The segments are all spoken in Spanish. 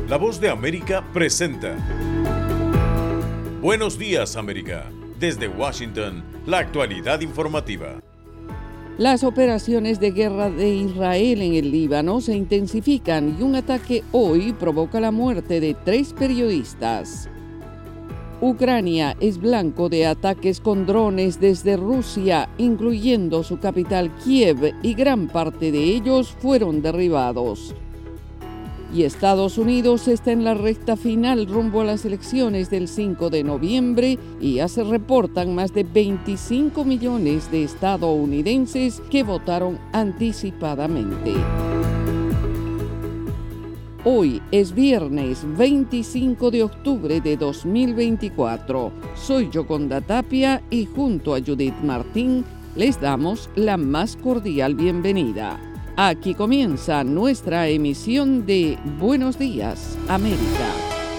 La Voz de América presenta Buenos días, América. Desde Washington, la actualidad informativa. Las operaciones de guerra de Israel en el Líbano se intensifican y un ataque hoy provoca la muerte de 3 periodistas. Ucrania es blanco de ataques con drones desde Rusia, incluyendo su capital Kiev, y gran parte de ellos fueron derribados. Y Estados Unidos está en la recta final rumbo a las elecciones del 5 de noviembre y ya se reportan más de 25 millones de estadounidenses que votaron anticipadamente. Hoy es viernes 25 de octubre de 2024. Soy Yoconda Tapia y junto a Judith Martín les damos la más cordial bienvenida. Aquí comienza nuestra emisión de Buenos Días, América.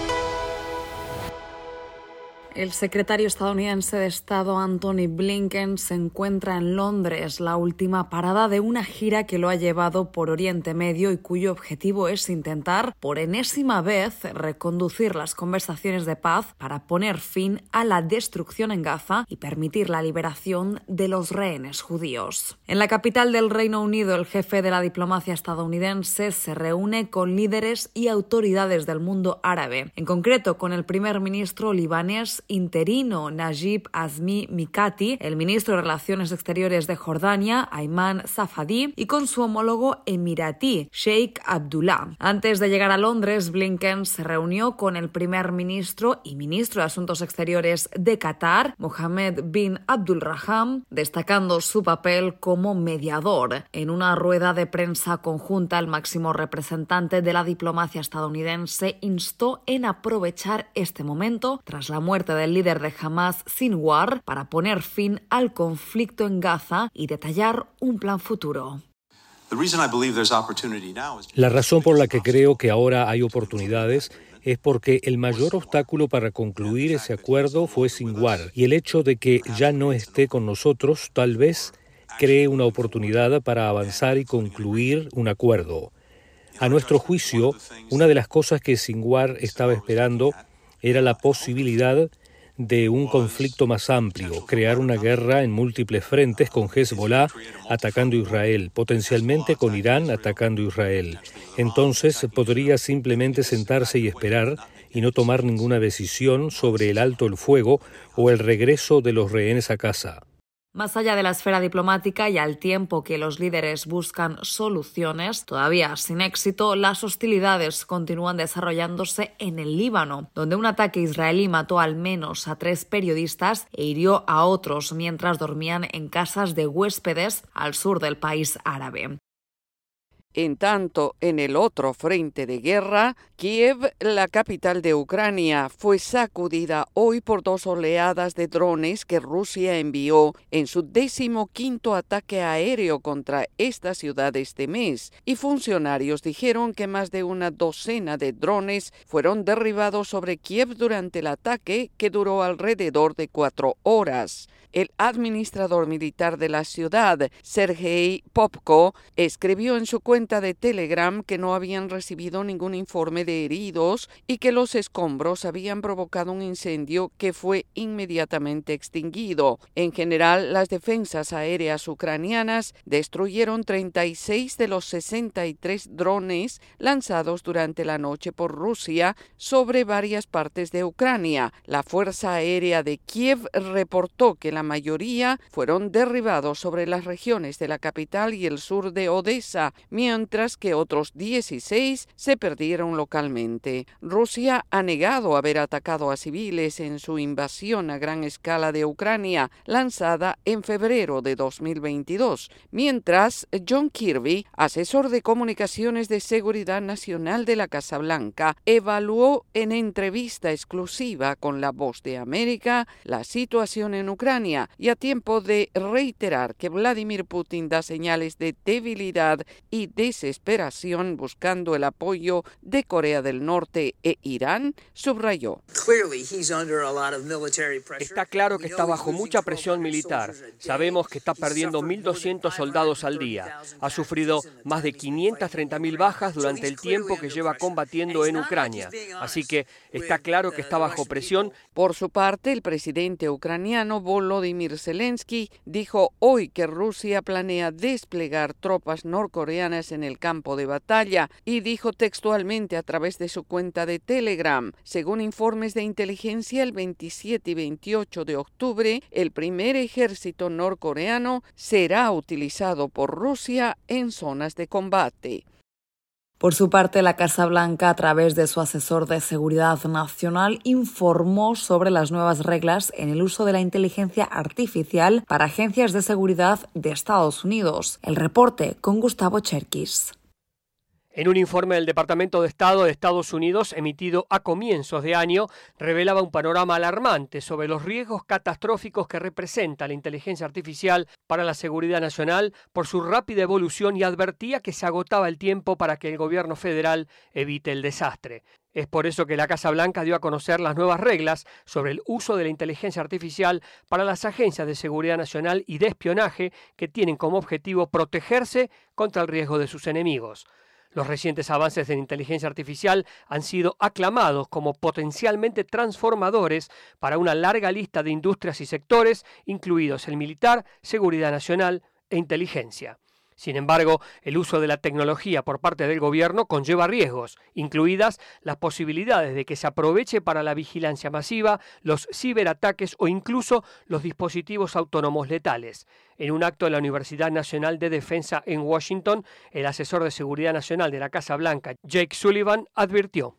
El secretario estadounidense de Estado Antony Blinken se encuentra en Londres, la última parada de una gira que lo ha llevado por Oriente Medio y cuyo objetivo es intentar, por enésima vez, reconducir las conversaciones de paz para poner fin a la destrucción en Gaza y permitir la liberación de los rehenes judíos. En la capital del Reino Unido, el jefe de la diplomacia estadounidense se reúne con líderes y autoridades del mundo árabe, en concreto con el primer ministro libanés interino Najib Azmi Mikati, el ministro de Relaciones Exteriores de Jordania, Ayman Safadi, y con su homólogo emiratí, Sheikh Abdullah. Antes de llegar a Londres, Blinken se reunió con el primer ministro y ministro de Asuntos Exteriores de Qatar, Mohammed bin Abdulrahman, destacando su papel como mediador. En una rueda de prensa conjunta, el máximo representante de la diplomacia estadounidense instó en aprovechar este momento, tras la muerte del líder de Hamas, Sinwar, para poner fin al conflicto en Gaza y detallar un plan futuro. La razón por la que creo que ahora hay oportunidades es porque el mayor obstáculo para concluir ese acuerdo fue Sinwar, y el hecho de que ya no esté con nosotros tal vez cree una oportunidad para avanzar y concluir un acuerdo. A nuestro juicio, una de las cosas que Sinwar estaba esperando era la posibilidad de un conflicto más amplio, crear una guerra en múltiples frentes con Hezbollah atacando Israel, potencialmente con Irán atacando Israel. Entonces podría simplemente sentarse y esperar y no tomar ninguna decisión sobre el alto el fuego o el regreso de los rehenes a casa. Más allá de la esfera diplomática y al tiempo que los líderes buscan soluciones, todavía sin éxito, las hostilidades continúan desarrollándose en el Líbano, donde un ataque israelí mató al menos a 3 periodistas e hirió a otros mientras dormían en casas de huéspedes al sur del país árabe. En tanto, en el otro frente de guerra, Kiev, la capital de Ucrania, fue sacudida hoy por 2 oleadas de drones que Rusia envió en su 15º ataque aéreo contra esta ciudad este mes, y funcionarios dijeron que más de una docena de drones fueron derribados sobre Kiev durante el ataque, que duró alrededor de 4 horas. El administrador militar de la ciudad, Sergei Popko, escribió en su cuenta de Telegram que no habían recibido ningún informe de heridos y que los escombros habían provocado un incendio que fue inmediatamente extinguido. En general, las defensas aéreas ucranianas destruyeron 36 de los 63 drones lanzados durante la noche por Rusia sobre varias partes de Ucrania. La Fuerza Aérea de Kiev reportó que la mayoría fueron derribados sobre las regiones de la capital y el sur de Odessa, mientras que otros 16 se perdieron localmente. Rusia ha negado haber atacado a civiles en su invasión a gran escala de Ucrania, lanzada en febrero de 2022, mientras John Kirby, asesor de comunicaciones de seguridad nacional de la Casa Blanca, evaluó en entrevista exclusiva con La Voz de América la situación en Ucrania, y a tiempo de reiterar que Vladimir Putin da señales de debilidad y desesperación buscando el apoyo de Corea Corea del Norte e Irán, subrayó. Está claro que está bajo mucha presión militar. Sabemos que está perdiendo 1.200 soldados al día. Ha sufrido más de 530.000 bajas durante el tiempo que lleva combatiendo en Ucrania. Así que está claro que está bajo presión. Por su parte, el presidente ucraniano Volodymyr Zelensky dijo hoy que Rusia planea desplegar tropas norcoreanas en el campo de batalla y dijo textualmente a través de su cuenta de Telegram: según informes de inteligencia, el 27 y 28 de octubre, el primer ejército norcoreano será utilizado por Rusia en zonas de combate. Por su parte, la Casa Blanca, a través de su asesor de seguridad nacional, informó sobre las nuevas reglas en el uso de la inteligencia artificial para agencias de seguridad de Estados Unidos. El reporte con Gustavo Cherkis. En un informe del Departamento de Estado de Estados Unidos emitido a comienzos de año, revelaba un panorama alarmante sobre los riesgos catastróficos que representa la inteligencia artificial para la seguridad nacional por su rápida evolución y advertía que se agotaba el tiempo para que el gobierno federal evite el desastre. Es por eso que la Casa Blanca dio a conocer las nuevas reglas sobre el uso de la inteligencia artificial para las agencias de seguridad nacional y de espionaje que tienen como objetivo protegerse contra el riesgo de sus enemigos. Los recientes avances en inteligencia artificial han sido aclamados como potencialmente transformadores para una larga lista de industrias y sectores, incluidos el militar, seguridad nacional e inteligencia. Sin embargo, el uso de la tecnología por parte del gobierno conlleva riesgos, incluidas las posibilidades de que se aproveche para la vigilancia masiva, los ciberataques o incluso los dispositivos autónomos letales. En un acto de la Universidad Nacional de Defensa en Washington, el asesor de Seguridad Nacional de la Casa Blanca, Jake Sullivan, advirtió: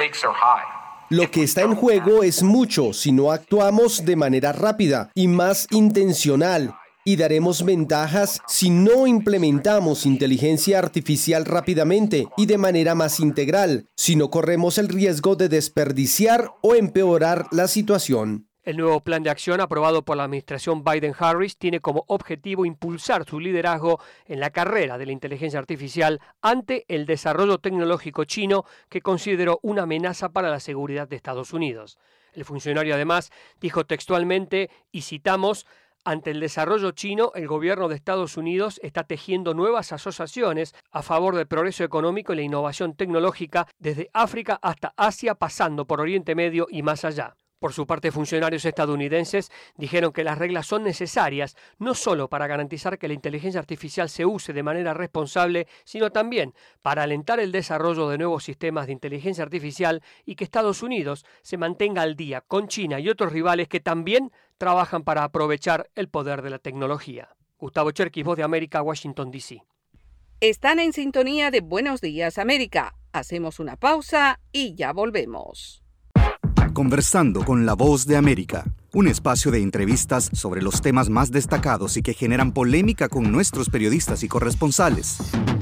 lo que está en juego es mucho si no actuamos de manera rápida y más intencional. Y daremos ventajas si no implementamos inteligencia artificial rápidamente y de manera más integral, si no corremos el riesgo de desperdiciar o empeorar la situación. El nuevo plan de acción aprobado por la administración Biden-Harris tiene como objetivo impulsar su liderazgo en la carrera de la inteligencia artificial ante el desarrollo tecnológico chino que consideró una amenaza para la seguridad de Estados Unidos. El funcionario además dijo textualmente, y citamos: ante el desarrollo chino, el gobierno de Estados Unidos está tejiendo nuevas asociaciones a favor del progreso económico y la innovación tecnológica desde África hasta Asia, pasando por Oriente Medio y más allá. Por su parte, funcionarios estadounidenses dijeron que las reglas son necesarias no solo para garantizar que la inteligencia artificial se use de manera responsable, sino también para alentar el desarrollo de nuevos sistemas de inteligencia artificial y que Estados Unidos se mantenga al día con China y otros rivales que también trabajan para aprovechar el poder de la tecnología. Gustavo Cherkis, Voz de América, Washington, D.C. Están en sintonía de Buenos Días, América. Hacemos una pausa y ya volvemos. Conversando con la Voz de América, un espacio de entrevistas sobre los temas más destacados y que generan polémica con nuestros periodistas y corresponsales.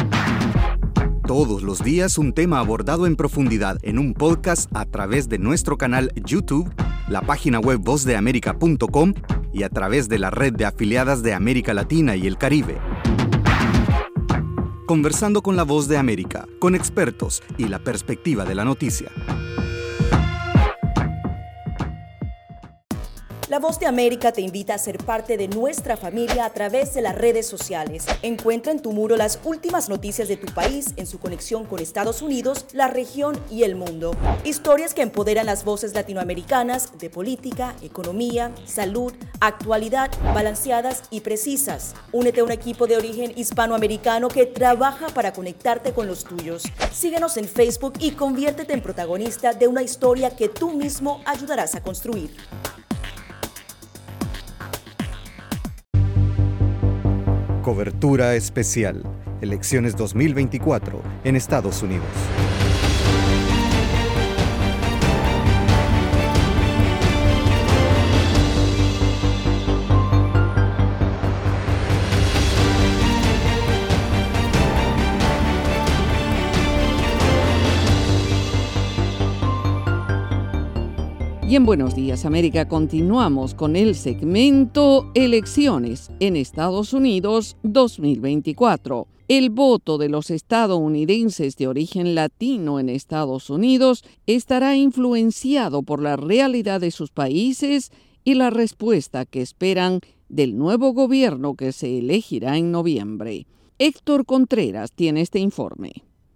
Todos los días un tema abordado en profundidad en un podcast a través de nuestro canal YouTube, la página web vozdeamerica.com y a través de la red de afiliadas de América Latina y el Caribe. Conversando con la Voz de América, con expertos y la perspectiva de la noticia. La Voz de América te invita a ser parte de nuestra familia a través de las redes sociales. Encuentra en tu muro las últimas noticias de tu país en su conexión con Estados Unidos, la región y el mundo. Historias que empoderan las voces latinoamericanas de política, economía, salud, actualidad, balanceadas y precisas. Únete a un equipo de origen hispanoamericano que trabaja para conectarte con los tuyos. Síguenos en Facebook y conviértete en protagonista de una historia que tú mismo ayudarás a construir. Cobertura especial. Elecciones 2024 en Estados Unidos. Y en Buenos Días, América, continuamos con el segmento Elecciones en Estados Unidos 2024. El voto de los estadounidenses de origen latino en Estados Unidos estará influenciado por la realidad de sus países y la respuesta que esperan del nuevo gobierno que se elegirá en noviembre. Héctor Contreras tiene este informe.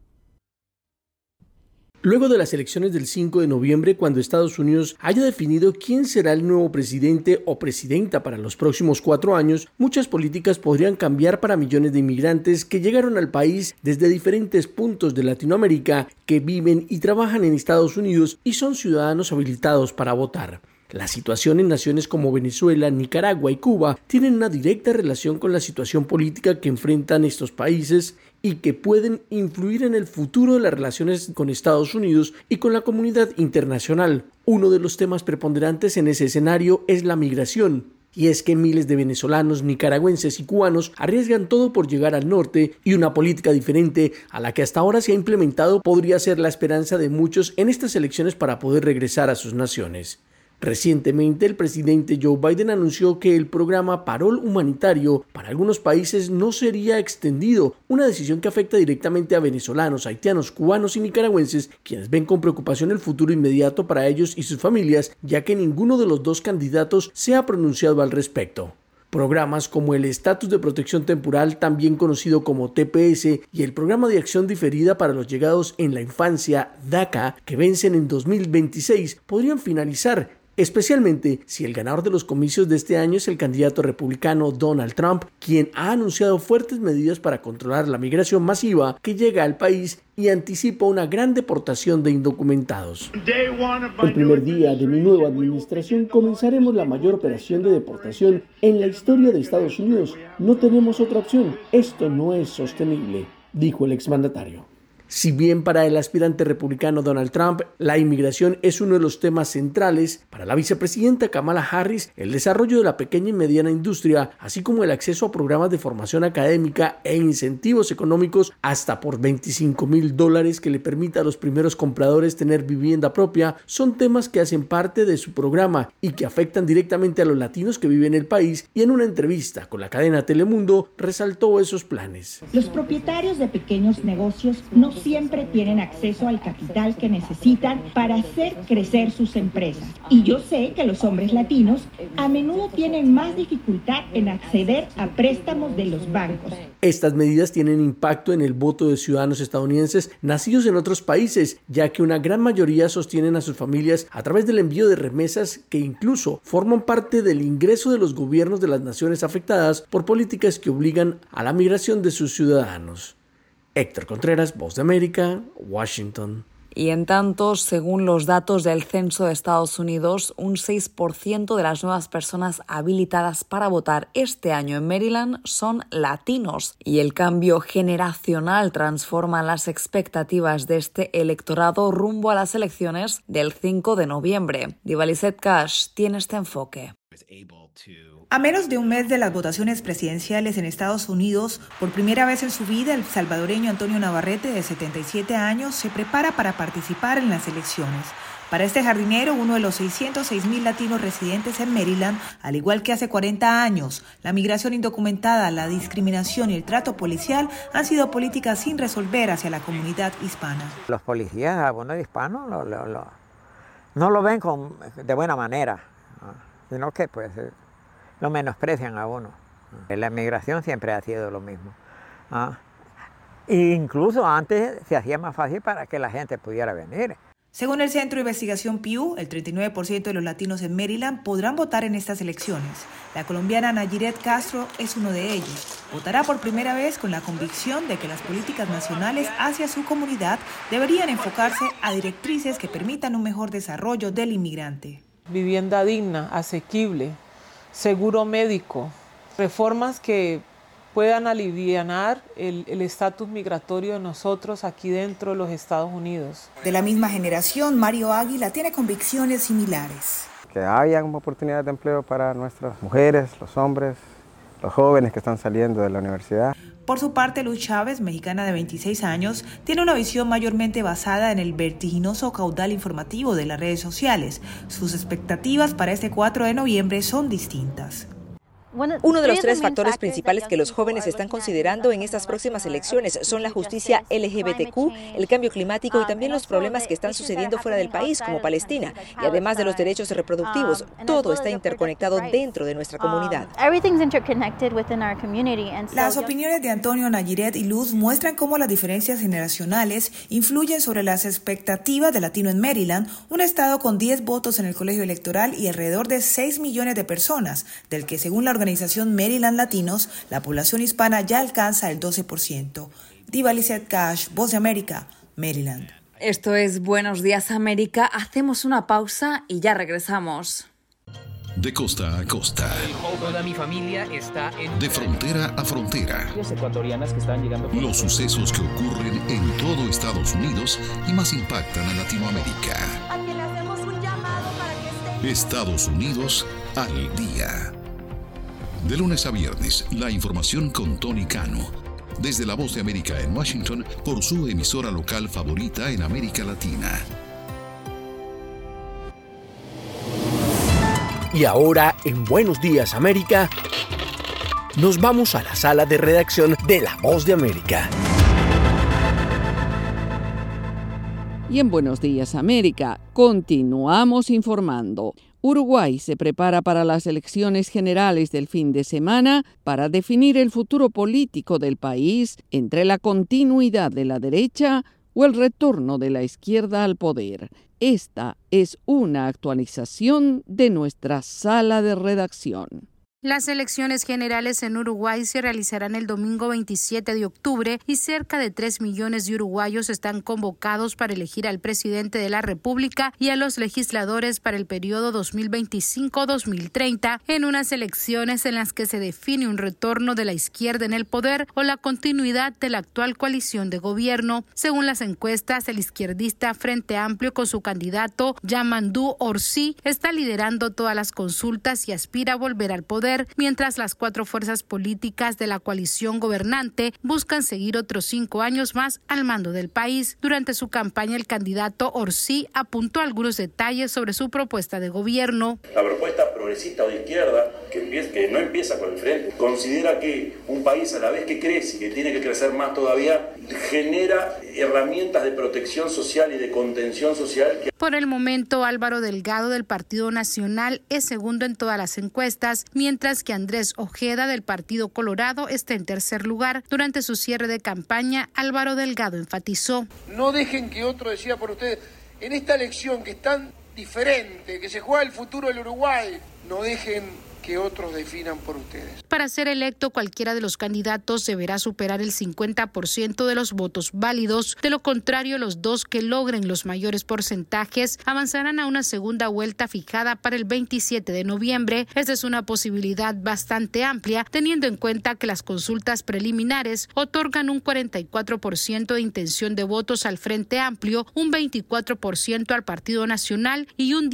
Luego de las elecciones del 5 de noviembre, cuando Estados Unidos haya definido quién será el nuevo presidente o presidenta para los próximos 4 años, muchas políticas podrían cambiar para millones de inmigrantes que llegaron al país desde diferentes puntos de Latinoamérica, que viven y trabajan en Estados Unidos y son ciudadanos habilitados para votar. La situación en naciones como Venezuela, Nicaragua y Cuba tienen una directa relación con la situación política que enfrentan estos países y que pueden influir en el futuro de las relaciones con Estados Unidos y con la comunidad internacional. Uno de los temas preponderantes en ese escenario es la migración. Y es que miles de venezolanos, nicaragüenses y cubanos arriesgan todo por llegar al norte, y una política diferente a la que hasta ahora se ha implementado podría ser la esperanza de muchos en estas elecciones para poder regresar a sus naciones. Recientemente, el presidente Joe Biden anunció que el programa Parol humanitario para algunos países no sería extendido, una decisión que afecta directamente a venezolanos, haitianos, cubanos y nicaragüenses, quienes ven con preocupación el futuro inmediato para ellos y sus familias, ya que ninguno de los dos candidatos se ha pronunciado al respecto. Programas como el Estatus de Protección Temporal, también conocido como TPS, y el Programa de Acción Diferida para los Llegados en la Infancia, DACA, que vencen en 2026, podrían finalizar, especialmente si el ganador de los comicios de este año es el candidato republicano Donald Trump, quien ha anunciado fuertes medidas para controlar la migración masiva que llega al país y anticipa una gran deportación de indocumentados. El primer día de mi nueva administración comenzaremos la mayor operación de deportación en la historia de Estados Unidos. No tenemos otra opción. Esto no es sostenible, dijo el exmandatario. Si bien para el aspirante republicano Donald Trump la inmigración es uno de los temas centrales, para la vicepresidenta Kamala Harris el desarrollo de la pequeña y mediana industria, así como el acceso a programas de formación académica e incentivos económicos hasta por $25,000 que le permita a los primeros compradores tener vivienda propia, son temas que hacen parte de su programa y que afectan directamente a los latinos que viven en el país, y en una entrevista con la cadena Telemundo resaltó esos planes. Los propietarios de pequeños negocios no siempre tienen acceso al capital que necesitan para hacer crecer sus empresas. Y yo sé que los hombres latinos a menudo tienen más dificultad en acceder a préstamos de los bancos. Estas medidas tienen impacto en el voto de ciudadanos estadounidenses nacidos en otros países, ya que una gran mayoría sostienen a sus familias a través del envío de remesas que incluso forman parte del ingreso de los gobiernos de las naciones afectadas por políticas que obligan a la migración de sus ciudadanos. Héctor Contreras, Voz de América, Washington. Y en tanto, según los datos del Censo de Estados Unidos, un 6% de las nuevas personas habilitadas para votar este año en Maryland son latinos. Y el cambio generacional transforma las expectativas de este electorado rumbo a las elecciones del 5 de noviembre. Divaliset Cash tiene este enfoque. A menos de un mes de las votaciones presidenciales en Estados Unidos, por primera vez en su vida, el salvadoreño Antonio Navarrete, de 77 años, se prepara para participar en las elecciones. Para este jardinero, uno de los 606,000 latinos residentes en Maryland, al igual que hace 40 años, la migración indocumentada, la discriminación y el trato policial han sido políticas sin resolver hacia la comunidad hispana. Los policías, algunos hispanos, no lo ven de buena manera, sino que pues lo menosprecian a uno. La migración siempre ha sido lo mismo. Incluso antes se hacía más fácil para que la gente pudiera venir. Según el Centro de Investigación Pew, el 39% de los latinos en Maryland podrán votar en estas elecciones. La colombiana Nayiret Castro es uno de ellos. Votará por primera vez con la convicción de que las políticas nacionales hacia su comunidad deberían enfocarse a directrices que permitan un mejor desarrollo del inmigrante. Vivienda digna, asequible, seguro médico, reformas que puedan alivianar el estatus migratorio de nosotros aquí dentro de los Estados Unidos. De la misma generación, Mario Águila tiene convicciones similares. Que haya oportunidades de empleo para nuestras mujeres, los hombres, los jóvenes que están saliendo de la universidad. Por su parte, Luz Chávez, mexicana de 26 años, tiene una visión mayormente basada en el vertiginoso caudal informativo de las redes sociales. Sus expectativas para este 4 de noviembre son distintas. Uno de los tres factores principales que los jóvenes están considerando en estas próximas elecciones son la justicia LGBTQ, el cambio climático y también los problemas que están sucediendo fuera del país, como Palestina. Y además de los derechos reproductivos, todo está interconectado dentro de nuestra comunidad. Las opiniones de Antonio, Nayiret y Luz muestran cómo las diferencias generacionales influyen sobre las expectativas de latino en Maryland, un estado con 10 votos en el colegio electoral y alrededor de 6 millones de personas, del que según la organización Maryland Latinos, la población hispana ya alcanza el 12%. Diva Lizette Cash, Voz de América, Maryland. Esto es Buenos Días América. Hacemos una pausa y ya regresamos. De costa a costa. Toda mi familia está en... De frontera a frontera. Ecuatorianas que están llegando... Los sucesos que ocurren en todo Estados Unidos y más impactan a Latinoamérica. A quien le hacemos un llamado para que esté... Estados Unidos al día. De lunes a viernes, la información con Tony Cano. Desde La Voz de América en Washington, por su emisora local favorita en América Latina. Y ahora, en Buenos Días América, nos vamos a la sala de redacción de La Voz de América. Y en Buenos Días América, continuamos informando. Uruguay se prepara para las elecciones generales del fin de semana para definir el futuro político del país entre la continuidad de la derecha o el retorno de la izquierda al poder. Esta es una actualización de nuestra sala de redacción. Las elecciones generales en Uruguay se realizarán el domingo 27 de octubre y cerca de 3 millones de uruguayos están convocados para elegir al presidente de la República y a los legisladores para el periodo 2025-2030 en unas elecciones en las que se define un retorno de la izquierda en el poder o la continuidad de la actual coalición de gobierno. Según las encuestas, el izquierdista Frente Amplio con su candidato Yamandu Orsi está liderando todas las consultas y aspira a volver al poder, mientras las 4 fuerzas políticas de la coalición gobernante buscan seguir otros 5 años más al mando del país. Durante su campaña, el candidato Orsi apuntó algunos detalles sobre su propuesta de gobierno. La propuesta progresista o de izquierda, que no empieza con el frente, considera que un país a la vez que crece y que tiene que crecer más todavía, genera herramientas de protección social y de contención social. Por el momento, Álvaro Delgado del Partido Nacional es segundo en todas las encuestas, mientras que Andrés Ojeda del Partido Colorado está en tercer lugar. Durante su cierre de campaña, Álvaro Delgado enfatizó: no dejen que otro decida por ustedes. En esta elección que es tan diferente, que se juega el futuro del Uruguay, no dejen que otros definan por ustedes. Para ser electo, cualquiera de los candidatos deberá superar el 50% de los votos válidos. De lo contrario, los dos que logren los mayores porcentajes avanzarán a una segunda vuelta fijada para el 27 de noviembre. Esta es una posibilidad bastante amplia, teniendo en cuenta que las consultas preliminares otorgan un 44% de intención de votos al Frente Amplio, un 24% al Partido Nacional y un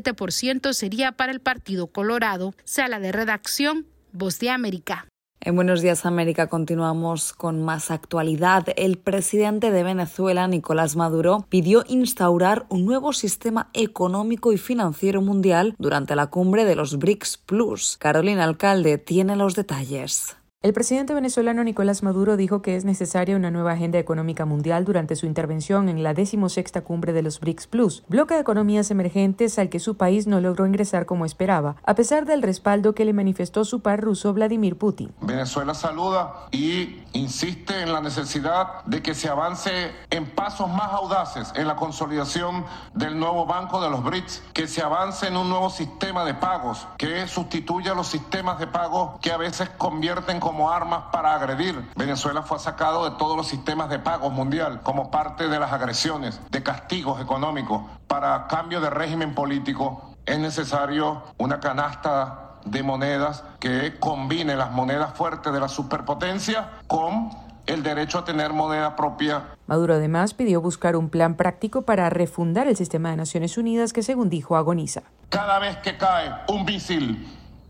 17% sería para el Partido Colorado. Sala de redacción, Voz de América. En Buenos Días América continuamos con más actualidad. El presidente de Venezuela, Nicolás Maduro, pidió instaurar un nuevo sistema económico y financiero mundial durante la cumbre de los BRICS Plus. Carolina Alcalde tiene los detalles. El presidente venezolano Nicolás Maduro dijo que es necesaria una nueva agenda económica mundial durante su intervención en la 16ª cumbre de los BRICS Plus, bloque de economías emergentes al que su país no logró ingresar como esperaba, a pesar del respaldo que le manifestó su par ruso Vladimir Putin. Venezuela saluda y insiste en la necesidad de que se avance en pasos más audaces en la consolidación del nuevo Banco de los BRICS, que se avance en un nuevo sistema de pagos que sustituya los sistemas de pagos que a veces convierten como armas para agredir. Venezuela fue sacado de todos los sistemas de pagos mundial como parte de las agresiones, de castigos económicos. Para cambio de régimen político es necesario una canasta de monedas que combine las monedas fuertes de la superpotencia con el derecho a tener moneda propia. Maduro además pidió buscar un plan práctico para refundar el sistema de Naciones Unidas que, según dijo, agoniza. Cada vez que cae un misil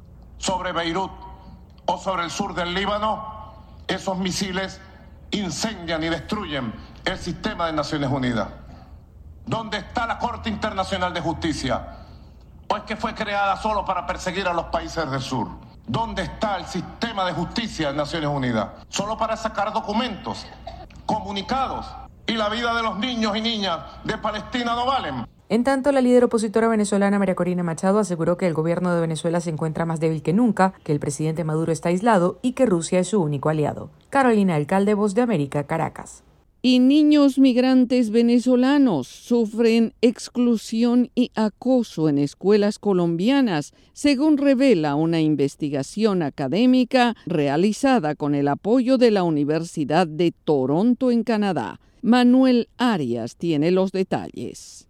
sobre Beirut o sobre el sur del Líbano, esos misiles incendian y destruyen el sistema de Naciones Unidas. ¿Dónde está la Corte Internacional de Justicia? ¿O es que fue creada solo para perseguir a los países del sur? ¿Dónde está el sistema de justicia de Naciones Unidas? Solo para sacar documentos, comunicados, y la vida de los niños y niñas de Palestina no valen. En tanto, la líder opositora venezolana María Corina Machado aseguró que el gobierno de Venezuela se encuentra más débil que nunca, que el presidente Maduro está aislado y que Rusia es su único aliado. Carolina Alcalde, Voz de América, Caracas. Y niños migrantes venezolanos sufren exclusión y acoso en escuelas colombianas, según revela una investigación académica realizada con el apoyo de la Universidad de Toronto en Canadá. Manuel Arias tiene los detalles.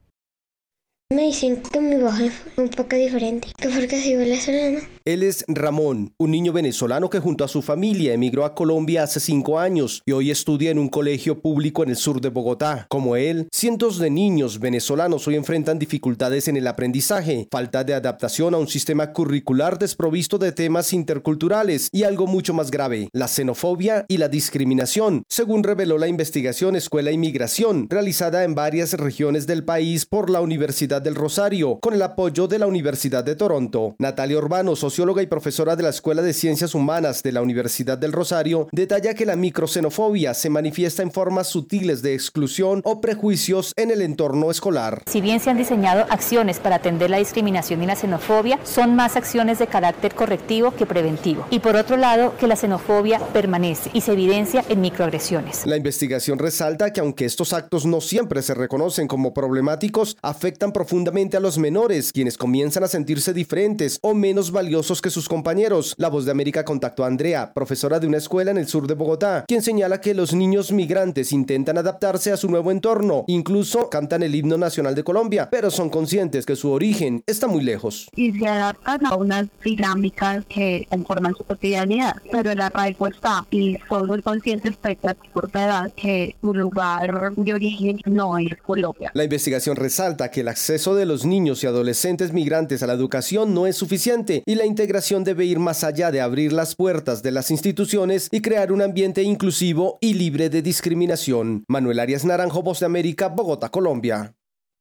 Me dicen que mi voz es un poco diferente, que porque soy venezolano. Él es Ramón, un niño venezolano que junto a su familia emigró a Colombia hace 5 años y hoy estudia en un colegio público en el sur de Bogotá. Como él, cientos de niños venezolanos hoy enfrentan dificultades en el aprendizaje, falta de adaptación a un sistema curricular desprovisto de temas interculturales y algo mucho más grave, la xenofobia y la discriminación, según reveló la investigación Escuela y Migración, realizada en varias regiones del país por la Universidad del Rosario, con el apoyo de la Universidad de Toronto. Natalia Urbano, socióloga y profesora de la Escuela de Ciencias Humanas de la Universidad del Rosario, detalla que la microxenofobia se manifiesta en formas sutiles de exclusión o prejuicios en el entorno escolar. Si bien se han diseñado acciones para atender la discriminación y la xenofobia, son más acciones de carácter correctivo que preventivo. Y por otro lado, que la xenofobia permanece y se evidencia en microagresiones. La investigación resalta que aunque estos actos no siempre se reconocen como problemáticos, afectan profundamente a los menores, quienes comienzan a sentirse diferentes o menos valiosos que sus compañeros. La Voz de América contactó a Andrea, profesora de una escuela en el sur de Bogotá, quien señala que los niños migrantes intentan adaptarse a su nuevo entorno, incluso cantan el himno nacional de Colombia, pero son conscientes que su origen está muy lejos. Y se adaptan a unas dinámicas que conforman su cotidianidad, pero el arraigo está y son muy conscientes respecto a su corta edad que su lugar de origen no es Colombia. La investigación resalta que el acceso de los niños y adolescentes migrantes a la educación no es suficiente y la integración debe ir más allá de abrir las puertas de las instituciones y crear un ambiente inclusivo y libre de discriminación. Manuel Arias Naranjo, Voz de América, Bogotá, Colombia.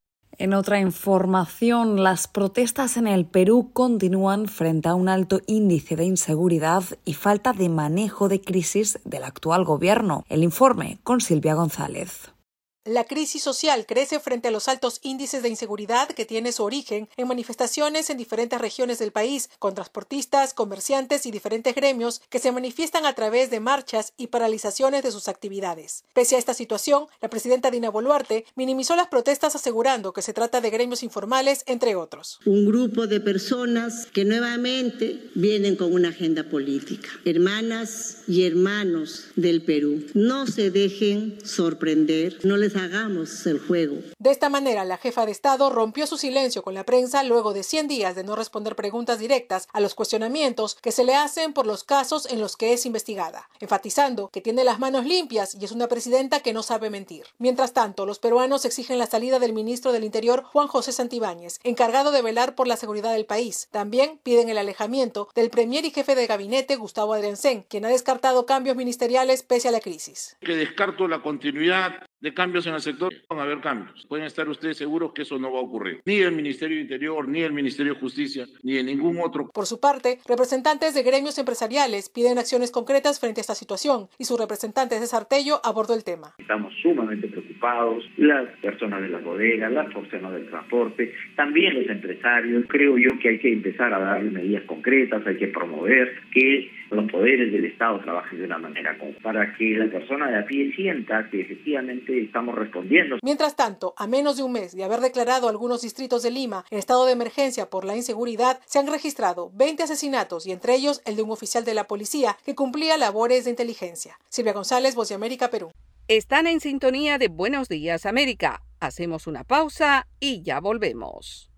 En otra información, las protestas en el Perú continúan frente a un alto índice de inseguridad y falta de manejo de crisis del actual gobierno. El informe con Silvia González. La crisis social crece frente a los altos índices de inseguridad que tiene su origen en manifestaciones en diferentes regiones del país, con transportistas, comerciantes y diferentes gremios que se manifiestan a través de marchas y paralizaciones de sus actividades. Pese a esta situación, la presidenta Dina Boluarte minimizó las protestas asegurando que se trata de gremios informales, entre otros. Un grupo de personas que nuevamente vienen con una agenda política. Hermanas y hermanos del Perú, no se dejen sorprender, no les hagamos el juego. De esta manera, la jefa de Estado rompió su silencio con la prensa luego de 100 días de no responder preguntas directas a los cuestionamientos que se le hacen por los casos en los que es investigada, enfatizando que tiene las manos limpias y es una presidenta que no sabe mentir. Mientras tanto, los peruanos exigen la salida del ministro del Interior, Juan José Santibáñez, encargado de velar por la seguridad del país. También piden el alejamiento del premier y jefe de gabinete, Gustavo Adriancén, quien ha descartado cambios ministeriales pese a la crisis. Que descarto la continuidad de cambios en el sector, van a haber cambios. Pueden estar ustedes seguros que eso no va a ocurrir. Ni el Ministerio de Interior, ni el Ministerio de Justicia, ni en ningún otro. Por su parte, representantes de gremios empresariales piden acciones concretas frente a esta situación y su representante César Tello abordó el tema. Estamos sumamente preocupados, las personas de las bodegas, las personas del transporte, también los empresarios. Creo yo que hay que empezar a darle medidas concretas, hay que promover que los poderes del Estado trabajen de una manera común para que la persona de a pie sienta que efectivamente estamos respondiendo. Mientras tanto, a menos de un mes de haber declarado algunos distritos de Lima en estado de emergencia por la inseguridad, se han registrado 20 asesinatos y entre ellos el de un oficial de la policía que cumplía labores de inteligencia. Silvia González, Voz de América, Perú. Están en sintonía de Buenos Días, América. Hacemos una pausa y ya volvemos.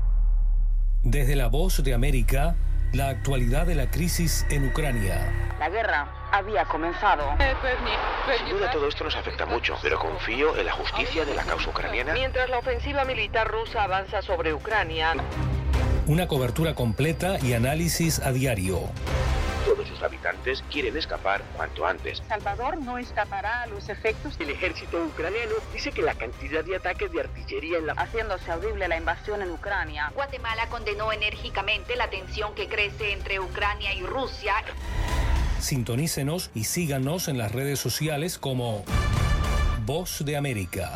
Desde la Voz de América, la actualidad de la crisis en Ucrania. La guerra había comenzado. Sin duda todo esto nos afecta mucho, pero confío en la justicia de la causa ucraniana. Mientras la ofensiva militar rusa avanza sobre Ucrania. Una cobertura completa y análisis a diario. Todos sus habitantes quieren escapar cuanto antes. Salvador no escapará a los efectos. El ejército ucraniano dice que la cantidad de ataques de artillería en la... Haciéndose audible la invasión en Ucrania. Guatemala condenó enérgicamente la tensión que crece entre Ucrania y Rusia. Sintonícenos y síganos en las redes sociales como Voz de América.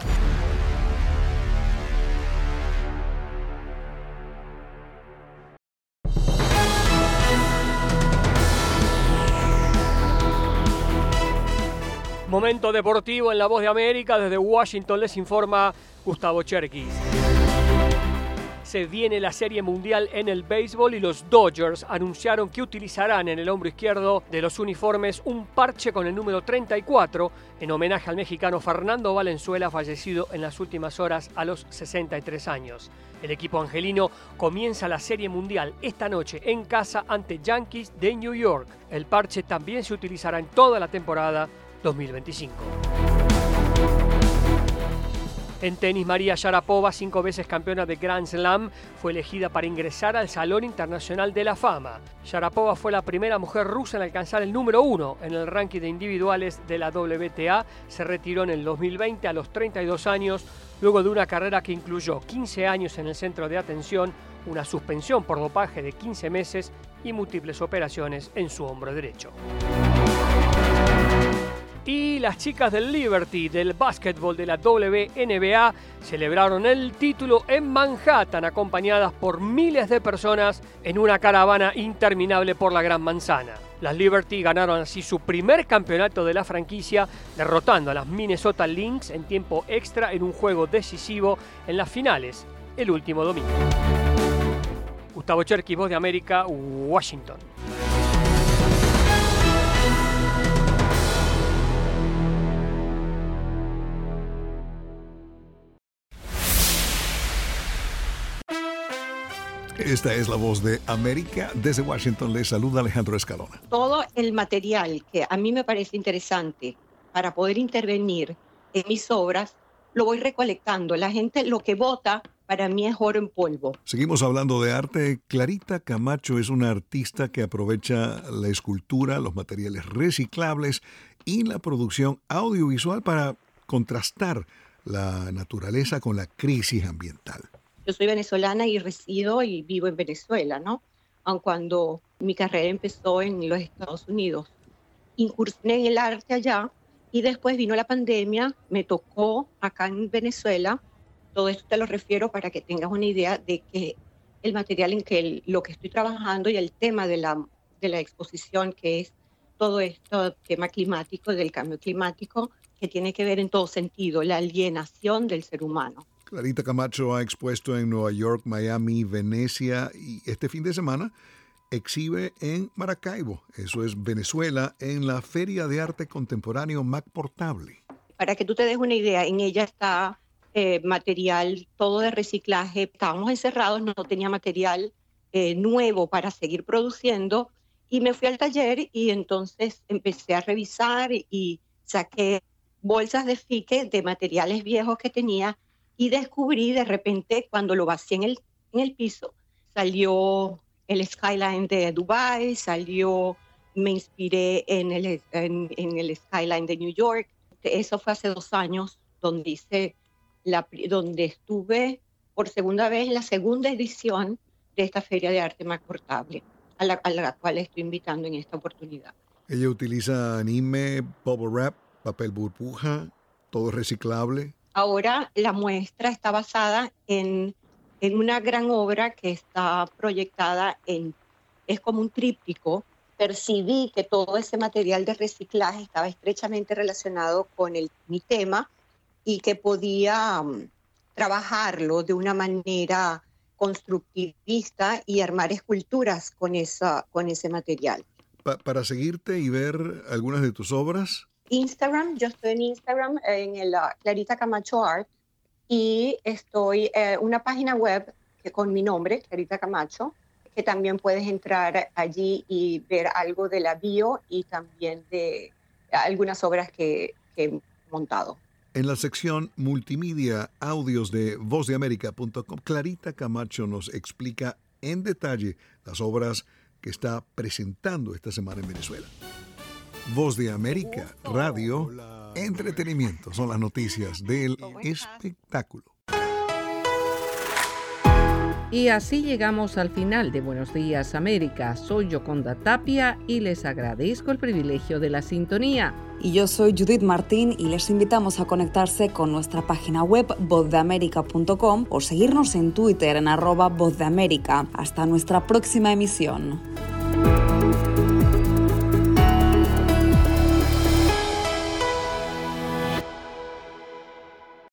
Momento deportivo en La Voz de América. Desde Washington les informa Gustavo Cherkis. Se viene la Serie Mundial en el béisbol y los Dodgers anunciaron que utilizarán en el hombro izquierdo de los uniformes un parche con el número 34 en homenaje al mexicano Fernando Valenzuela, fallecido en las últimas horas a los 63 años. El equipo angelino comienza la Serie Mundial esta noche en casa ante Yankees de New York. El parche también se utilizará en toda la temporada 2025. En tenis, María Sharapova, 5 veces campeona de Grand Slam, fue elegida para ingresar al Salón Internacional de la Fama. Sharapova fue la primera mujer rusa en alcanzar el número 1 en el ranking de individuales de la WTA. Se retiró en el 2020 a los 32 años, luego de una carrera que incluyó 15 años en el centro de atención, una suspensión por dopaje de 15 meses y múltiples operaciones en su hombro derecho. Y las chicas del Liberty del básquetbol de la WNBA celebraron el título en Manhattan, acompañadas por miles de personas en una caravana interminable por la Gran Manzana. Las Liberty ganaron así su primer campeonato de la franquicia, derrotando a las Minnesota Lynx en tiempo extra en un juego decisivo en las finales el último domingo. Gustavo Cherkis, Voz de América, Washington. Esta es La Voz de América. Desde Washington les saluda Alejandro Escalona. Todo el material que a mí me parece interesante para poder intervenir en mis obras, lo voy recolectando. La gente lo que vota para mí es oro en polvo. Seguimos hablando de arte. Clarita Camacho es una artista que aprovecha la escultura, los materiales reciclables y la producción audiovisual para contrastar la naturaleza con la crisis ambiental. Yo soy venezolana y resido y vivo en Venezuela, ¿no? Aun cuando mi carrera empezó en los Estados Unidos. Incursioné en el arte allá y después vino la pandemia, me tocó acá en Venezuela. Todo esto te lo refiero para que tengas una idea de que el material en que lo que estoy trabajando y el tema de la exposición, que es todo esto tema climático, del cambio climático, que tiene que ver en todo sentido, la alienación del ser humano. Clarita Camacho ha expuesto en Nueva York, Miami, Venecia y este fin de semana exhibe en Maracaibo, eso es Venezuela, en la Feria de Arte Contemporáneo Mac Portable. Para que tú te des una idea, en ella está material todo de reciclaje. Estábamos encerrados, no tenía material nuevo para seguir produciendo y me fui al taller y entonces empecé a revisar y saqué bolsas de fique de materiales viejos que tenía. Y descubrí de repente, cuando lo vacié en el piso, salió el skyline de Dubái, me inspiré en el skyline de New York. Eso fue hace 2 años, donde estuve por segunda vez en la segunda edición de esta Feria de Arte Mac Portable, a la cual estoy invitando en esta oportunidad. Ella utiliza anime, bubble wrap, papel burbuja, todo reciclable. Ahora la muestra está basada en una gran obra que está proyectada es como un tríptico. Percibí que todo ese material de reciclaje estaba estrechamente relacionado con mi tema y que podía trabajarlo de una manera constructivista y armar esculturas con ese material. Para seguirte y ver algunas de tus obras. Instagram, yo estoy en Instagram en el Clarita Camacho Art y estoy una página web que con mi nombre, Clarita Camacho, que también puedes entrar allí y ver algo de la bio y también de algunas obras que he montado. En la sección multimedia audios de vozdeamerica.com, Clarita Camacho nos explica en detalle las obras que está presentando esta semana en Venezuela. Voz de América, radio, entretenimiento, son las noticias del espectáculo. Y así llegamos al final de Buenos Días América. Soy Yoconda Tapia y les agradezco el privilegio de la sintonía. Y yo soy Judith Martín y les invitamos a conectarse con nuestra página web vozdeamerica.com o seguirnos en Twitter en @vozdeamerica. Hasta nuestra próxima emisión.